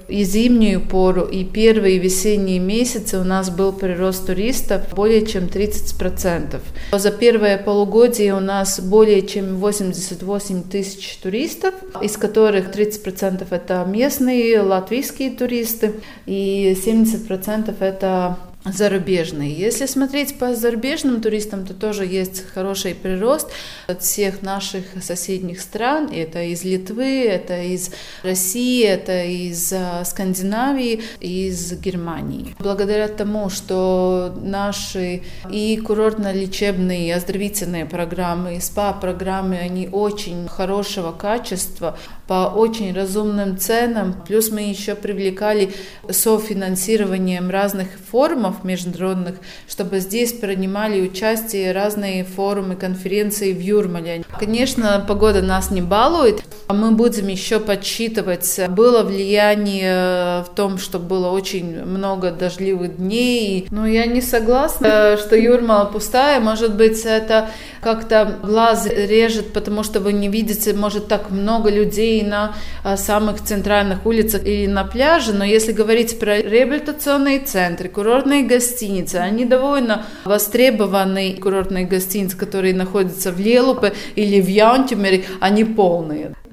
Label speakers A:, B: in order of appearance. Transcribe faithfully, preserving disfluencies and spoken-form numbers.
A: и зимнюю пору, и первые весенние месяцы у нас был прирост туристов более чем тридцать процентов. За первое полугодие у нас более чем восемьдесят восемь тысяч туристов, из которых тридцать процентов это местные латвийские туристы и семьдесят процентов это зарубежные. Если смотреть по зарубежным туристам, то тоже есть хороший прирост от всех наших соседних стран. Это из Литвы, это из России, это из Скандинавии, из Германии. Благодаря тому, что наши и курортно-лечебные, и оздоровительные программы, и спа-программы, они очень хорошего качества, по очень разумным ценам. Плюс мы еще привлекали софинансированием разных форумов международных, чтобы здесь принимали участие разные форумы, конференции в Юрмале. Конечно, погода нас не балует. Мы будем еще подсчитывать, было влияние в том, что было очень много дождливых дней. Но я не согласна, что Юрмала пустая. Может быть, это как-то глаз режет, потому что вы не видите, может, так много людей на самых центральных улицах или на пляже. Но если говорить про реабилитационные центры, курортные гостиницы, они довольно востребованные. Курортные гостиницы, которые находятся в Лиелупе или в Яунтимере, они полные.